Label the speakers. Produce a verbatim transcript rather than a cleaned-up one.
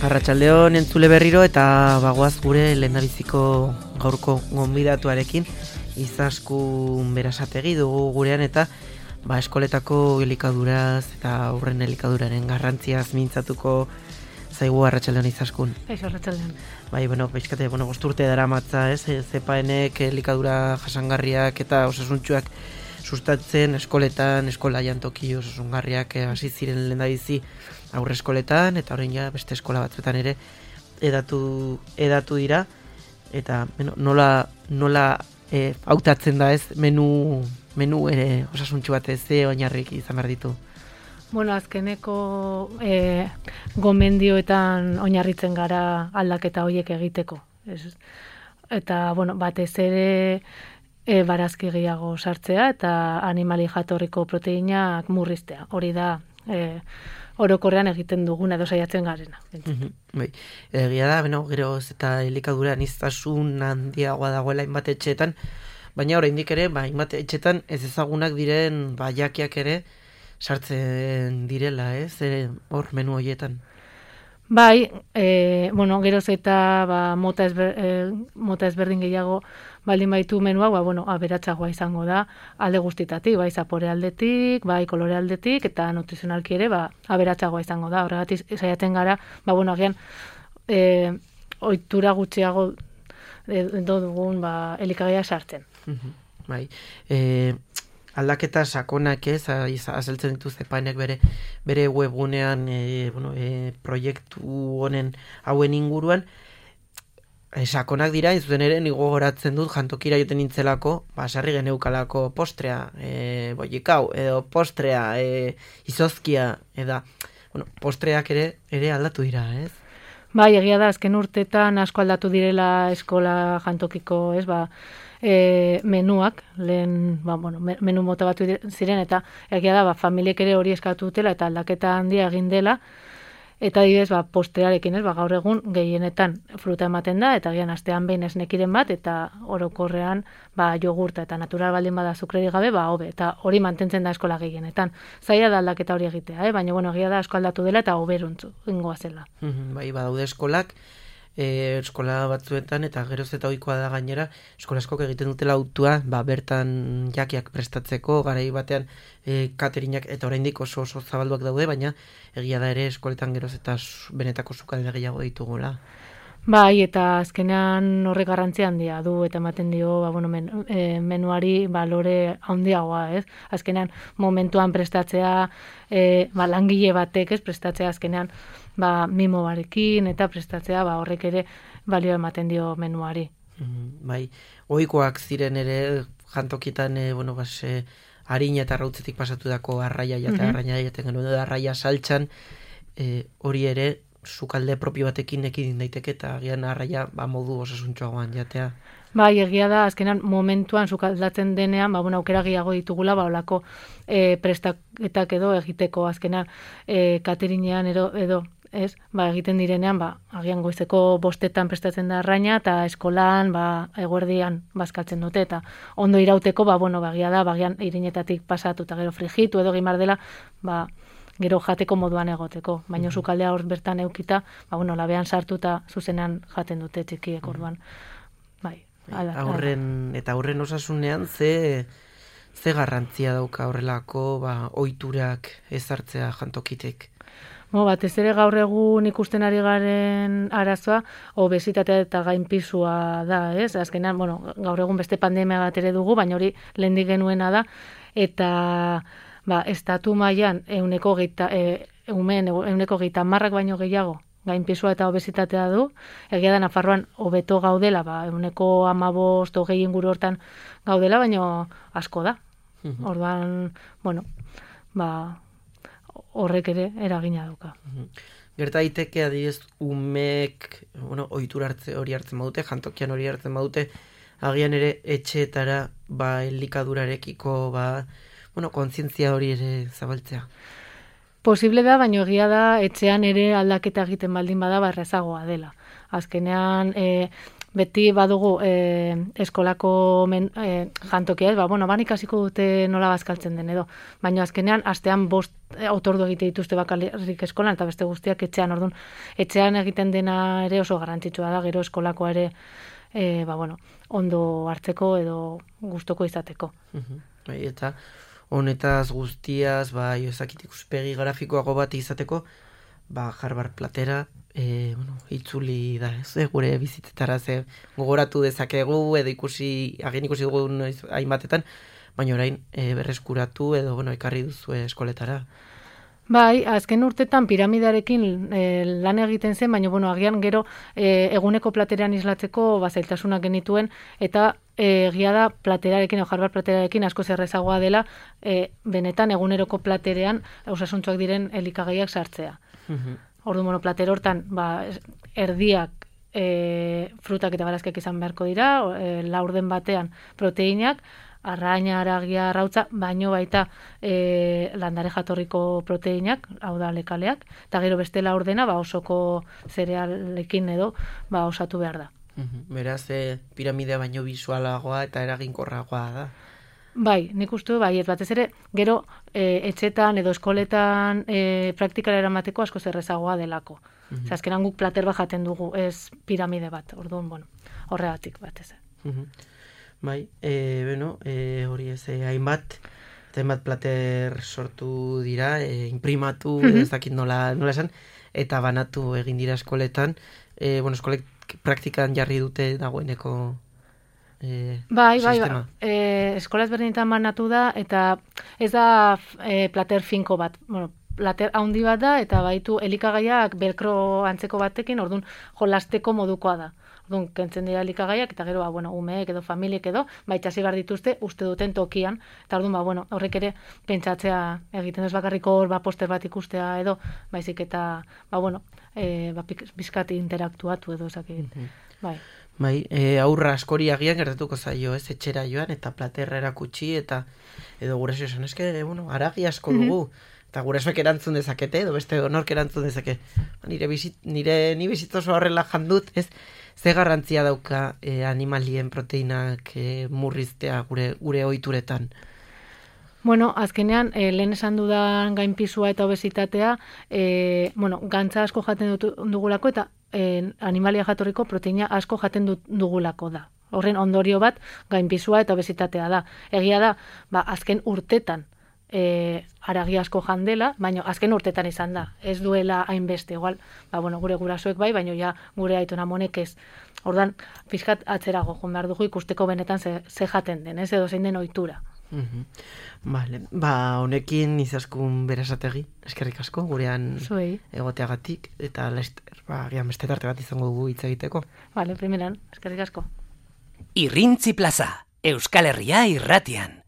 Speaker 1: Arratsaldeon entzule berriro eta bagoaz gure lehendabiziko gaurko gonbidatuarekin Izaskun Berasategi dugu gurean eta ba eskoletako elikaduraz eta aurren elikaduraren garrantziaz mintzatuko zaigu. Arratsaldeon Izaskun.
Speaker 2: Kaixo, arratsaldeon.
Speaker 1: Bai, bueno, pixkate, bueno, gosturte daramatza, ez? Zepaenek elikadura jasangarriak eta osasuntsuak sustatzen eskoletan, eskola jantoki osasungarriak hasi ziren lehendabizi aurre eskoletan eta orain ja beste eskola batzuetan ere edatu edatu dira eta bueno, nola nola eh, hautatzen da ez menu menu ere osasuntsu bat ez oinarrik izan behar ditu.
Speaker 2: Bueno, azkeneko eh, gomendioetan oinarritzen gara aldaketa horiek egiteko. Ez? Eta, bueno, batez ere e, barazki gehiago sartzea eta animali jatorriko proteinak murriztea. Hori da e, orokorrean egiten duguna edo saiatzen garena.
Speaker 1: Mm-hmm. Bai. Egia da, beno, geroz eta elikadura aniztasun handiagoa dagoela hainbat etxeetan, baina oraindik ere, ba, hainbat etxeetan ez ezagunak diren ba, jakiak ere sartzen direla, ez? E, hor menu horietan.
Speaker 2: Bai, e, bueno, geroz eta ba, mota, ezber, e, mota ezberdin gehiago baldin baitu menua, ba, bueno, aberatsagoa izango da alde guztitatik, bai zapore aldetik, bai kolore aldetik, eta nutrizionalki ere, ba, aberatsagoa izango da. Horregatik saiatzen gara, ba, bueno, agian, e, ohitura gutxiago edo dugun, ba, elikagaia sartzen.
Speaker 1: Mm-hmm. Bai, e, aldaketa sakonak ez, azaltzen ditu Zepaenek bere, bere webgunean e, bueno, e, proiektu honen hauen inguruan, e, sakonak dira, izuten ere nigo goratzen dut jantokira joten nintzelako, ba, sarri geneukalako postrea, e, boikau, edo postrea, e, izozkia, eda, bueno, postreak ere, ere aldatu dira, ez?
Speaker 2: Bai, egia da, azken urtetan asko aldatu direla eskola jantokiko, ez, ba, e, menuak, lehen, ba, bueno, menu mota batu ziren, eta egia da, ba, familiek ere hori eskatu dutela, eta aldaketa handia egin dela, eta adibidez, ba, postrearekin, ez, ba, gaur egun gehienetan fruta ematen da, eta gian astean behin esnekiren bat, eta orokorrean, ba, jogurta, eta natural baldin bada azukrerik gabe, ba, hobe, eta hori mantentzen da eskola gehienetan. Zaila da aldaketa hori egitea, eh? Baina, bueno, egia da asko aldatu dela, eta hoberuntzu, ingoa zela.
Speaker 1: Mm-hmm, bai, badaude eskolak, E, eskola batzuetan eta geroz eta ohikoa da gainera eskola askok egiten dutela autua ba, bertan jakiak prestatzeko garai batean e, caterinyak eta oraindik oso oso zabalduak daude, baina egia da ere eskoletan geroz eta benetako sukalde gehiago ditugula.
Speaker 2: Bai, eta azkenean horrek garrantzia handia du eta ematen dio ba, bueno, men, e, menuari balore handiagoa, ez? Azkenean momentuan prestatzea e, ba, langile batek, ez? Prestatzea azkenean ba, mimo barekin eta prestatzea ba, horrek ere balio ematen dio menuari.
Speaker 1: Mm, bai, ohikoak ziren ere jantokietan e, bueno, bas, e, harina eta arrautzetik pasatu dako arraia jate, mm-hmm. arraia jaten genuen da arraia saltxan, e, hori ere sukalde propio batekin ekidin daiteke eta agian arraia ba, modu osasuntsuagoan jatea.
Speaker 2: Bai, egia da, azkenan momentuan sukaldatzen denean, ba, bueno, aukera gehiago ditugula, ba, olako e, prestaketak edo egiteko, azkenan e, cateringean edo, edo ez, ba, egiten direnean, ba, agian goizeko bostetan prestatzen da arraina, eta eskolan, ba, eguerdian bazkaltzen dute, eta ondo irauteko, ba, bueno, ba, egia da, ba, agian irinetatik pasatu, eta gero frigitu edo gimar dela, ba, gero jateko moduan egoteko, baina mm-hmm. sukaldea hor bertan eukita, ba, bueno, labean sartu eta zuzenean jaten dute txikiek orduan. Bai, ala,
Speaker 1: aurren, ala. Eta aurren osasunean ze, ze garrantzia dauka horrelako ba, ohiturak ezartzea jantokitek?
Speaker 2: Mo, batez ere gaur egun ikusten ari garen arazoa, obesitatea eta gainpisua da, ez? Azkenean, bueno, gaur egun beste pandemia bat ere dugu, baina hori lehendik genuena da, eta ba, estatu mailan euneko geita, e, umen, euneko geita marrak baino gehiago, gainpisua eta obesitatea du, egia da Nafarroan hobeto gaudela, ba, euneko amabost hogei inguru hortan gaudela, baino asko da. Mm-hmm. Orduan, bueno, ba, horrek ere eragina dauka.
Speaker 1: Mm-hmm. Gerta daiteke adibidez umek, bueno, ohitura hartze hori hartzen badute, jantokian hori hartzen badute, agian ere etxeetara ba elikadurarekiko ba bueno, kontzientzia hori ere zabaltzea.
Speaker 2: Posible da, baina egia da etxean ere aldaketa egiten baldin bada barrezagoa dela. Azkenean, e, beti badugu e, eskolako men, e, jantokia, ba, bueno, ban ikasiko dute nola bazkaltzen den edo, baina azkenean astean bost otordu egite dituzte bakarrik eskolan, eta beste guztiak etxean, orduan, etxean egiten dena ere oso garrantzitsua da, gero eskolakoa ere, e, ba, bueno, ondo hartzeko edo gustoko izateko.
Speaker 1: Mhm. Bai, eta honetaz guztiaz, ba, ezakit ikuspegi grafikoago bat izateko, ba, Harvard platera, e, bueno, itzuli da, ez, e, gure bizitzetara ze gogoratu dezakegu, edo ikusi, agin ikusi dugu noiz hainbatetan, baina orain e, berreskuratu edo, bueno, ekarri duzu eskoletara.
Speaker 2: Bai, azken urtetan piramidarekin e, lan egiten zen, baina bueno, agian gero e, eguneko platerean islatzeko bazailtasunak genituen, eta e, egia da platerarekin, o Harvard platerarekin asko zerrezagoa dela, e, benetan eguneroko platerean osasuntsuak diren elikagaiak sartzea.
Speaker 1: Mhm.
Speaker 2: Ordu bueno, plater hortan, ba, erdiak e, frutak eta barazkiak izan beharko dira, e, laurden batean proteinak, arraina, aragia, arrautza, baino baita e, landare jatorriko proteinak, hau da lekaleak, eta gero beste laurdena ba, osoko zerealekin edo ba, osatu behar da.
Speaker 1: Mhm. Beraz, e, piramidea baino bisualagoa eta eraginkorragoa da.
Speaker 2: Bai, nik uste bai, ez batez ere, gero e, etxetan edo eskoletan e, praktikara eramateko asko zerrezagoa delako. Mm -hmm. Azkenan guk plater bat jaten dugu, ez piramide bat, orduan, bueno, horregatik batez.
Speaker 1: Mm -hmm. Bai, e, bueno, e, hori ez, e, hainbat, hainbat plater sortu dira, e, imprimatu, mm -hmm. ez dakit nola, nola esan, eta banatu egin dira eskoletan, e, bueno, eskolek praktikan jarri dute dagoeneko E,
Speaker 2: bai, bai, bai. E, eskola ezberdinetan banatu da, eta ez da e, plater finko bat. Bueno, plater handi bat da, eta baitu elikagaiak belkro antzeko batekin, orduan jolasteko modukoa da. Orduan, kentzen dira elikagaiak, eta gero, ba, bueno, umeek edo familiek edo, baita hasi behar dituzte, uste duten tokian, eta orduan, ba, bueno, horrek ere pentsatzea egiten ez bakarriko hor, ba, poster bat ikustea edo, baizik eta, ba, bueno, e, ba, bizkat interaktuatu edo, ezakit, mm-hmm. bai.
Speaker 1: Bai, e, aurra askori agian gertatuko zaio, ez, etxera joan, eta platerra erakutsi, eta edo guraso esan, eske, bueno, aragi asko dugu, mm-hmm. eta gurasoek erantzun dezakete, edo beste onork erantzun dezake, nire, bizit, nire ni bizitoso horrela jandut, ez, ze garrantzia dauka e, animalien proteinak e, murriztea gure, gure ohituretan.
Speaker 2: Bueno, azkenean, e, lehen esan dudan gainpisua eta obesitatea, e, bueno, gantza asko jaten dugulako, eta e, animalia jatorriko proteina asko jaten dugulako da. Horren ondorio bat, gainpisua eta obesitatea da. Egia da, ba, azken urtetan, e, aragi asko jandela, baina azken urtetan izan da. Ez duela hainbeste, igual, ba, bueno, gure gurasoek bai, baina ja gure aitona monek ez. Ordan, pixkat atzerago, joan behar dugu ikusteko benetan ze, ze jaten den, ez edo zein den ohitura.
Speaker 1: Mm-hmm. Vale. Ba, honekin izaskun berazategi, eskerrik asko, gurean
Speaker 2: Zuei.
Speaker 1: Egoteagatik, eta lester, ba, gian beste tarte bat izango dugu hitz egiteko.
Speaker 2: Vale, primeran, eskerrik asko.
Speaker 3: Irrintzi plaza, Euskal Herria irratian.